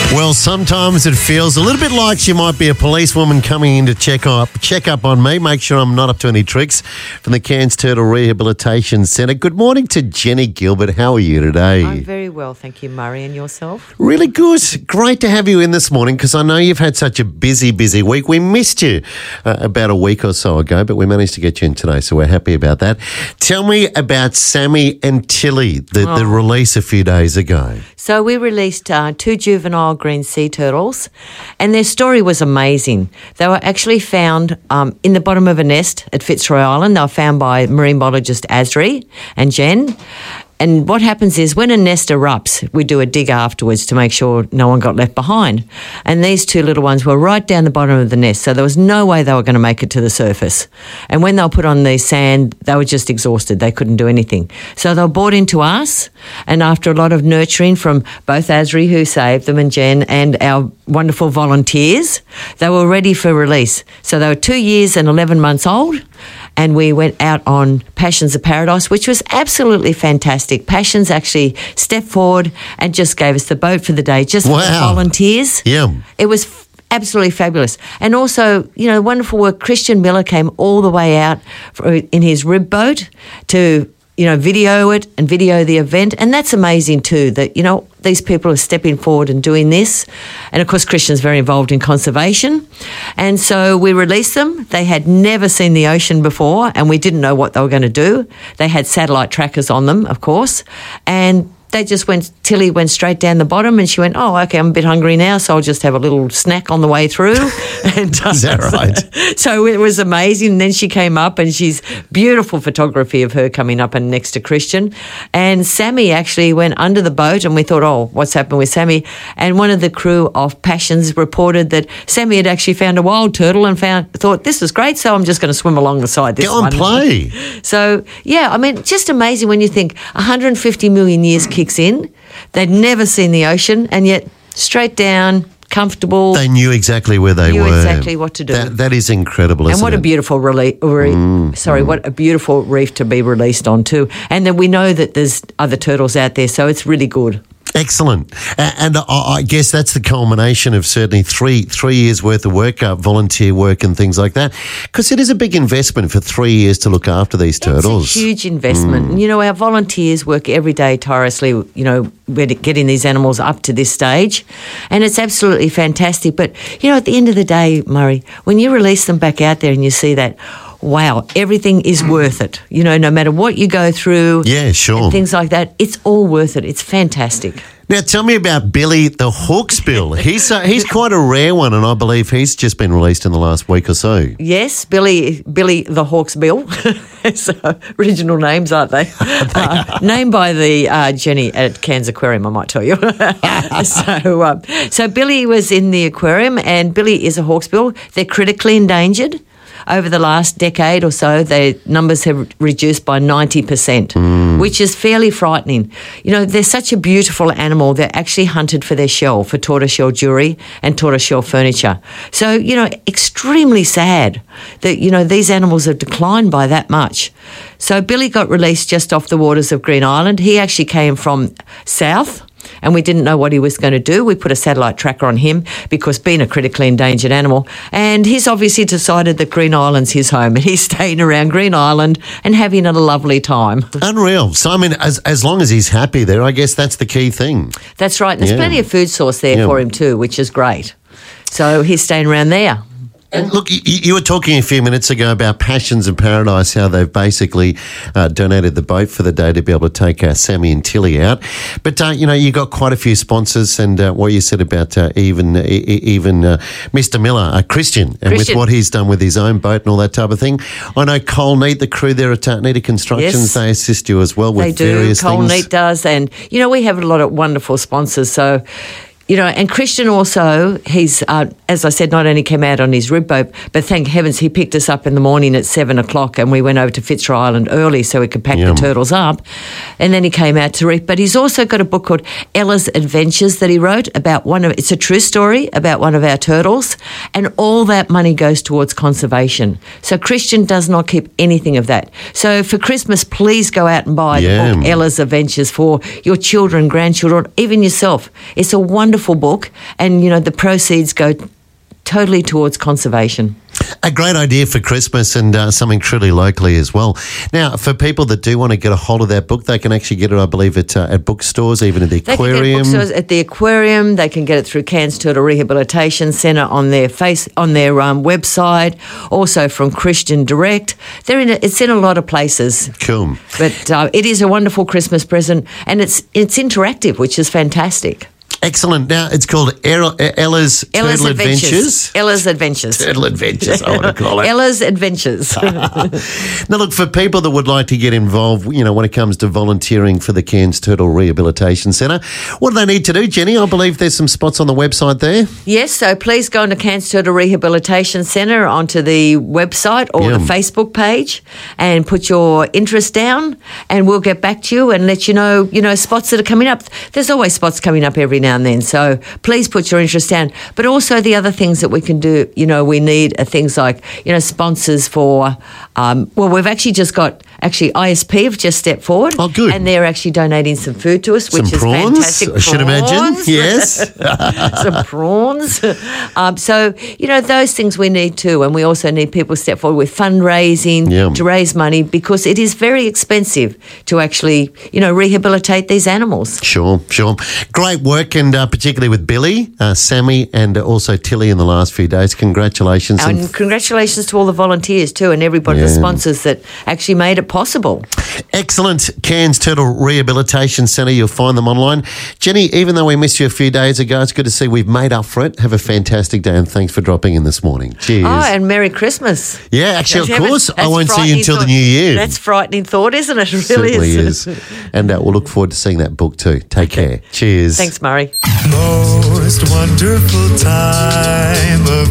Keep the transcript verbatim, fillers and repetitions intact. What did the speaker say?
Well, sometimes it feels a little bit like she might be a policewoman coming in to check up, check up on me, make sure I'm not up to any tricks from the Cairns Turtle Rehabilitation Centre. Good morning to Jenny Gilbert. How are you today? I'm very well, thank you, Murray. And yourself? Really good. Great to have you in this morning because I know you've had such a busy, busy week. We missed you uh, about a week or so ago, but we managed to get you in today, so we're happy about that. Tell me about Sammy and Tilly, the, oh. the release a few days ago. So we released uh, two juvenile green sea turtles, and their story was amazing. They were actually found um, in the bottom of a nest at Fitzroy Island. They were found by marine biologist Asri and Jen. And what happens is when a nest erupts, we do a dig afterwards to make sure no one got left behind. And these two little ones were right down the bottom of the nest, so there was no way they were going to make it to the surface. And when they were put on the sand, they were just exhausted. They couldn't do anything. So they were brought into us, and after a lot of nurturing from both Asri, who saved them, and Jen, and our wonderful volunteers, they were ready for release. So they were two years and eleven months old. And we went out on Passions of Paradise, which was absolutely fantastic. Passions actually stepped forward and just gave us the boat for the day, just wow. for the volunteers. Yeah. It was f- absolutely fabulous. And also, you know, wonderful work. Christian Miller came all the way out for, in his rib boat to, you know, video it and video the event. And that's amazing too, that, you know, these people are stepping forward and doing this. And, of course, Christian's very involved in conservation. And so we released them. They had never seen the ocean before, and we didn't know what they were going to do. They had satellite trackers on them, of course. And they just went, Tilly went straight down the bottom, and she went, oh, okay, I'm a bit hungry now, so I'll just have a little snack on the way through. and, uh, Is that right? So it was amazing. And then she came up, and she's beautiful photography of her coming up and next to Christian. And Sammy actually went under the boat, and we thought, oh, what's happened with Sammy? And one of the crew of Passions reported that Sammy had actually found a wild turtle and found thought, this is great, so I'm just going to swim along the side. This Go and play. So, yeah, I mean, just amazing when you think one hundred fifty million years kicks in. They'd never seen the ocean, and yet straight down, comfortable. They knew exactly where they knew were. exactly what to do. That, that is incredible, isn't and what it? a beautiful reef, re- mm, sorry, mm. what a beautiful reef to be released on too. And then we know that there's other turtles out there, so it's really good. Excellent. And I guess that's the culmination of certainly three three years' worth of work, uh, volunteer work and things like that, because it is a big investment for three years to look after these turtles. It's a huge investment. Mm. You know, our volunteers work every day tirelessly, you know, getting these animals up to this stage, and it's absolutely fantastic. But, you know, at the end of the day, Murray, when you release them back out there and you see that, wow, everything is worth it. You know, no matter what you go through. Yeah, sure. And things like that, it's all worth it. It's fantastic. Now, tell me about Billy the Hawksbill. He's uh, he's quite a rare one, and I believe he's just been released in the last week or so. Yes, Billy Billy the Hawksbill. It's uh, original names, aren't they? uh, named by the uh, Jenny at Cairns Aquarium, I might tell you. so, um, so Billy was in the aquarium, and Billy is a Hawksbill. They're critically endangered. Over the last decade or so, their numbers have reduced by ninety percent, mm. which is fairly frightening. You know, they're such a beautiful animal. They're actually hunted for their shell, for tortoiseshell jewellery and tortoiseshell furniture. So, you know, extremely sad that, you know, these animals have declined by that much. So Billy got released just off the waters of Green Island. He actually came from south, and we didn't know what he was going to do. We put a satellite tracker on him because being a critically endangered animal, and he's obviously decided that Green Island's his home, and he's staying around Green Island and having a lovely time. Unreal. So, I mean, as as long as he's happy there, I guess that's the key thing. That's right. And there's yeah. plenty of food source there yeah. for him too, which is great. So he's staying around there. And look, you, you were talking a few minutes ago about Passions of Paradise, how they've basically uh, donated the boat for the day to be able to take uh, Sammy and Tilly out. But, uh, you know, you got quite a few sponsors, and uh, what you said about uh, even uh, even uh, Mister Miller, uh, Christian, and Christian. with what he's done with his own boat and all that type of thing. I know Cole Neat, the crew there at uh, Neater Constructions, yes. they assist you as well with they do. various Cole things. Neat does, and, you know, we have a lot of wonderful sponsors, so... You know, and Christian also, he's, uh, as I said, not only came out on his rib boat, but thank heavens he picked us up in the morning at seven o'clock and we went over to Fitzroy Island early so we could pack Yum. the turtles up. And then he came out to reef. But he's also got a book called Ella's Adventures that he wrote about one of, it's a true story about one of our turtles. And all that money goes towards conservation. So Christian does not keep anything of that. So for Christmas, please go out and buy Yeah. the book Ella's Adventures for your children, grandchildren, even yourself. It's a wonderful wonderful book, and you know the proceeds go totally towards conservation. A great idea for Christmas, and uh, something truly locally as well. Now, for people that do want to get a hold of that book, they can actually get it, I believe, at, uh, at bookstores, even at the they aquarium. They can get bookstores at the aquarium. They can get it through Cairns Turtle Rehabilitation Centre on their face on their um, website. Also from Christian Direct. They're in. A, it's in a lot of places. Cool. But uh, it is a wonderful Christmas present, and it's it's interactive, which is fantastic. Excellent. Now, it's called Ella, Ella's, Ella's Turtle Adventures. Adventures. Ella's Adventures. Turtle Adventures, I want to call it. Ella's Adventures. Now, look, for people that would like to get involved, you know, when it comes to volunteering for the Cairns Turtle Rehabilitation Centre, what do they need to do, Jenny? I believe there's some spots on the website there. Yes, so please go on to Cairns Turtle Rehabilitation Centre, onto the website or Yeah. the Facebook page, and put your interest down, and we'll get back to you and let you know, you know, spots that are coming up. There's always spots coming up every now and then, so please put your interest down. But also the other things that we can do, you know, we need are things like, you know, sponsors for, um, well, we've actually just got, actually I S P have just stepped forward. Oh, good. And they're actually donating some food to us, which Some is prawns, fantastic. I should imagine. Prawns. Yes. Some prawns. Um, so, you know, those things we need too. And we also need people to step forward with fundraising Yeah. to raise money, because it is very expensive to actually, you know, rehabilitate these animals. Sure, sure. Great work, and uh, particularly with Billy, uh, Sammy, and uh, also Tilly in the last few days. Congratulations. And And congratulations to all the volunteers too, and everybody, the Yeah. sponsors that actually made it possible. excellent Cairns Turtle Rehabilitation Centre. You'll find them online. Jenny, even though we missed you a few days ago, it's good to see we've made up for it. Have a fantastic day, and thanks for dropping in this morning. Cheers. Oh, and Merry Christmas. yeah, actually, That's- of course. I that's won't see you frightening until the thought. new year. That's frightening thought, isn't it? It really Certainly is. is. And uh, we'll look forward to seeing that book too. Take care. Cheers. Thanks, Murray. Most wonderful time of